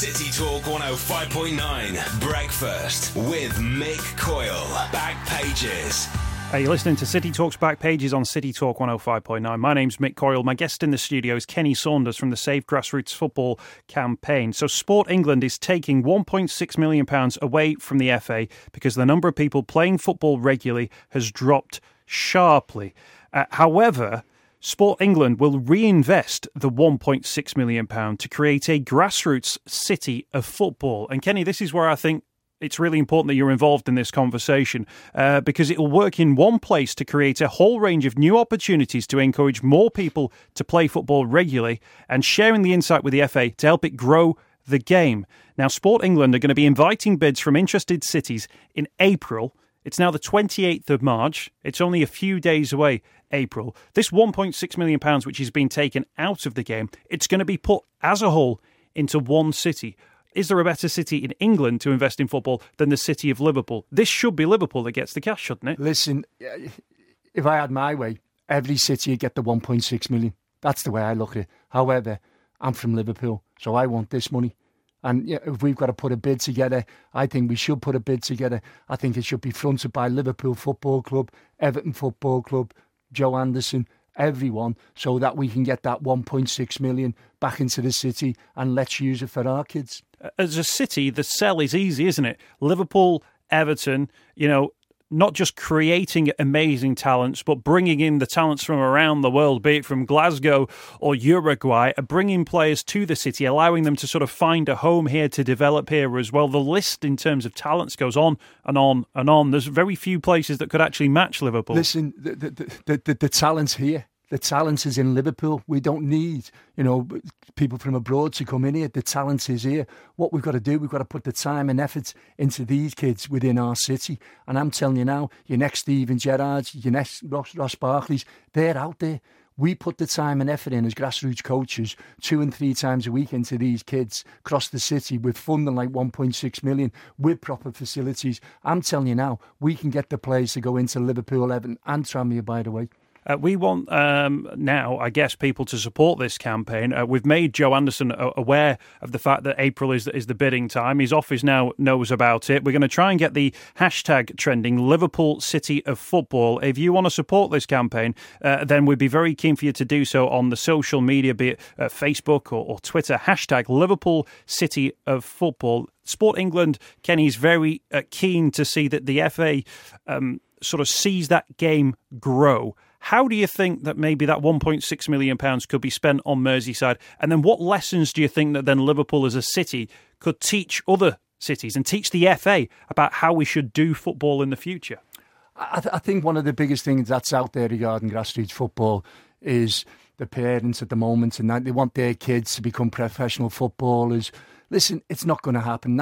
City Talk 105.9 Breakfast with Mick Coyle. Back Pages. You're listening to City Talk's Back Pages on City Talk 105.9. My name's Mick Coyle. My guest in the studio is Kenny Saunders from the Save Grassroots Football campaign. So Sport England is taking £1.6 million away from the FA because the number of people playing football regularly has dropped sharply. However, Sport England will reinvest the £1.6 million to create a grassroots city of football. And Kenny, this is where I think it's really important that you're involved in this conversation because it will work in one place to create a whole range of new opportunities to encourage more people to play football regularly and sharing the insight with the FA to help it grow the game. Now, Sport England are going to be inviting bids from interested cities in April. It's now the 28th of March. It's only a few days away, April. This £1.6 million, which has been taken out of the game, it's going to be put as a whole into one city. Is there a better city in England to invest in football than the city of Liverpool? This should be Liverpool that gets the cash, shouldn't it? Listen, if I had my way, every city would get the 1.6 million. That's the way I look at it. However, I'm from Liverpool, so I want this money. And if we've got to put a bid together, I think we should put a bid together. I think it should be fronted by Liverpool Football Club, Everton Football Club, Joe Anderson, everyone, so that we can get that 1.6 million back into the city and let's use it for our kids. As a city, the sell is easy, isn't it? Liverpool, Everton, not just creating amazing talents, but bringing in the talents from around the world, be it from Glasgow or Uruguay, bringing players to the city, allowing them to sort of find a home here, to develop here as well. The list in terms of talents goes on and on and on. There's very few places that could actually match Liverpool. Listen, the talent's here. The talent is in Liverpool. We don't need, people from abroad to come in here. The talent is here. What we've got to do, we've got to put the time and effort into these kids within our city. And I'm telling you now, your next Steven Gerrards, your next Ross Barkleys, they're out there. We put the time and effort in as grassroots coaches 2 and 3 times a week into these kids across the city with funding like 1.6 million, with proper facilities. I'm telling you now, we can get the players to go into Liverpool, Everton and Tranmere, by the way. We want now, I guess, people to support this campaign. We've made Joe Anderson aware of the fact that April is the bidding time. His office now knows about it. We're going to try and get the hashtag trending, Liverpool City of Football. If you want to support this campaign, then we'd be very keen for you to do so on the social media, be it Facebook or Twitter, hashtag Liverpool City of Football. Sport England, Kenny's very keen to see that the FA sort of sees that game grow. How do you think that maybe that £1.6 million could be spent on Merseyside? And then what lessons do you think that then Liverpool as a city could teach other cities and teach the FA about how we should do football in the future? I think one of the biggest things that's out there regarding grassroots football is the parents at the moment, and that they want their kids to become professional footballers. Listen, it's not going to happen.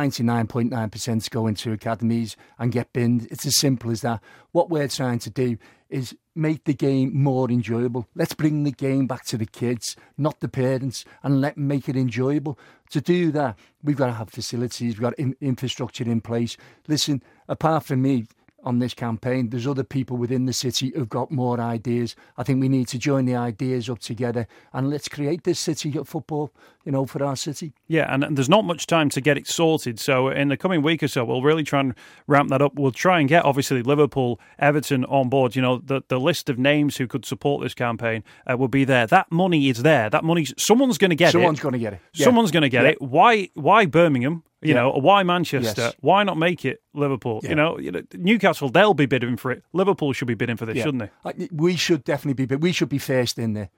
99.9% go into academies and get binned. It's as simple as that. What we're trying to do is make the game more enjoyable. Let's bring the game back to the kids, not the parents, and make it enjoyable. To do that, we've got to have facilities, we've got infrastructure in place. Listen, apart from me on this campaign, there's other people within the city who've got more ideas. I think we need to join the ideas up together and let's create this city of football, for our city. Yeah, and there's not much time to get it sorted. So in the coming week or so, we'll really try and ramp that up. We'll try and get, obviously, Liverpool, Everton on board. The list of names who could support this campaign will be there. That money is there. That money, someone's going to get it. Someone's going to get it. Yeah. Someone's going to get it. Why Birmingham? Why Manchester? Yes. Why not make it Liverpool? Yeah. Newcastle, they'll be bidding for it. Liverpool should be bidding for this, shouldn't they? We should definitely be, we should be first in there.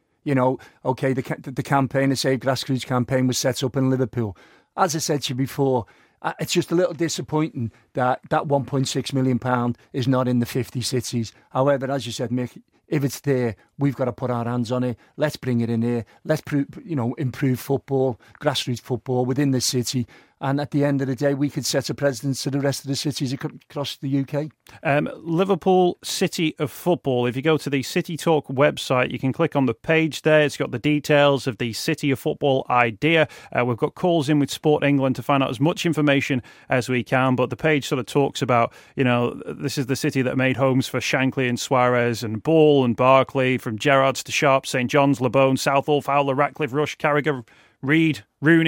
The campaign, the Save Grassroots campaign, was set up in Liverpool. As I said to you before, it's just a little disappointing that £1.6 million is not in the 50 cities. However, as you said, Mick, if it's there, we've got to put our hands on it. Let's bring it in here. Let's improve football, grassroots football within the city. And at the end of the day, we could set a precedent to the rest of the cities across the UK. Liverpool City of Football. If you go to the City Talk website, you can click on the page there. It's got the details of the City of Football idea. We've got calls in with Sport England to find out as much information as we can. But the page sort of talks about, this is the city that made homes for Shankly and Suarez and Ball and Barkley, from Gerrards to Sharp, St John's, Lebone, Southall, Fowler, Ratcliffe, Rush, Carragher, Reed, Rooney.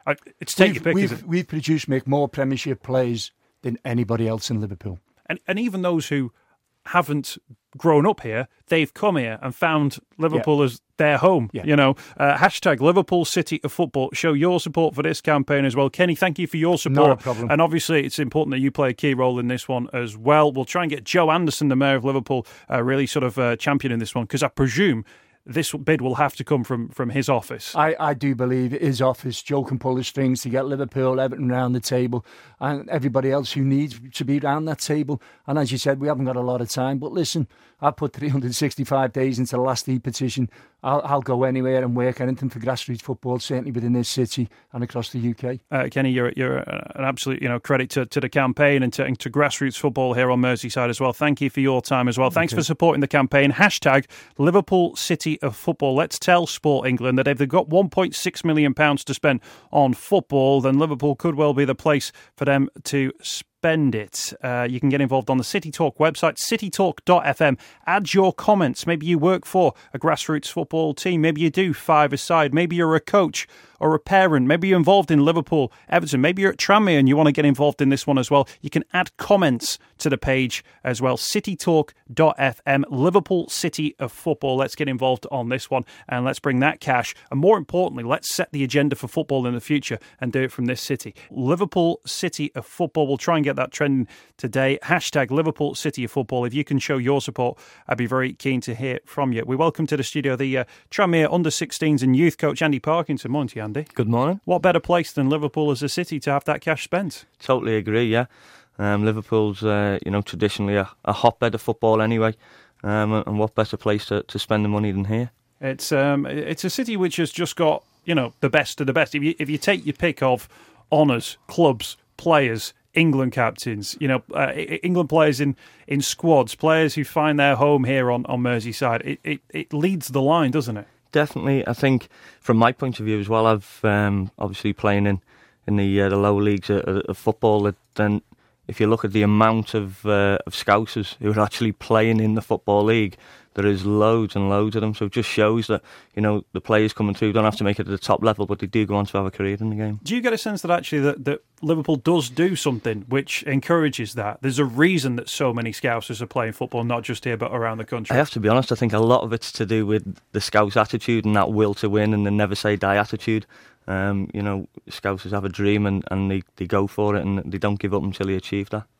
It's take your pick, isn't it? We've produced more Premiership players than anybody else in Liverpool. And even those who haven't grown up here, they've come here and found Liverpool as their home. Yeah. Hashtag Liverpool City of Football. Show your support for this campaign as well. Kenny, thank you for your support. Not a problem. And obviously it's important that you play a key role in this one as well. We'll try and get Joe Anderson, the Mayor of Liverpool, really sort of championing this one, because I presume this bid will have to come from his office. I do believe his office. Joe can pull the strings to get Liverpool, Everton round the table, and everybody else who needs to be round that table. And as you said, we haven't got a lot of time. But listen, I put 365 days into the last e-petition. I'll go anywhere and work anything for grassroots football, certainly within this city and across the UK. Kenny, you're an absolute credit to the campaign and to grassroots football here on Merseyside as well. Thank you for your time as well. Thanks for supporting the campaign. Hashtag Liverpool City of Football. Let's tell Sport England that if they've got £1.6 million to spend on football, then Liverpool could well be the place for them to spend it. You can get involved on the City Talk website, citytalk.fm. Add your comments. Maybe you work for a grassroots football team. Maybe you do five-a-side. Maybe you're a coach or a parent. Maybe you're involved in Liverpool, Everton. Maybe you're at Tranmere and you want to get involved in this one as well. You can add comments to the page as well. citytalk.fm, Liverpool City of Football. Let's get involved on this one and let's bring that cash. And more importantly, let's set the agenda for football in the future and do it from this city. Liverpool City of Football. We'll try and get that trending today. Hashtag Liverpool City of Football. If you can show your support, I'd be very keen to hear from you. We welcome to the studio the Tranmere under-16s and youth coach Andy Parkinson. Morning to you, Andy. Good morning. What better place than Liverpool as a city to have that cash spent? Totally agree, yeah. Liverpool's, traditionally a hotbed of football anyway. And what better place to spend the money than here? It's a city which has just got, the best of the best. If you take your pick of honours, clubs, players, England captains, England players in squads, players who find their home here on Merseyside, it leads the line, doesn't it? Definitely. I think from my point of view as well, I've obviously playing in the lower leagues of football, then if you look at the amount of Scousers who are actually playing in the Football League, there is loads and loads of them. So it just shows that, the players coming through don't have to make it at the top level, but they do go on to have a career in the game. Do you get a sense that actually that Liverpool does do something which encourages that? There's a reason that so many Scousers are playing football, not just here but around the country. I have to be honest, I think a lot of it's to do with the Scouse attitude and that will to win and the never say die attitude. Scousers have a dream and they go for it and they don't give up until they achieve that.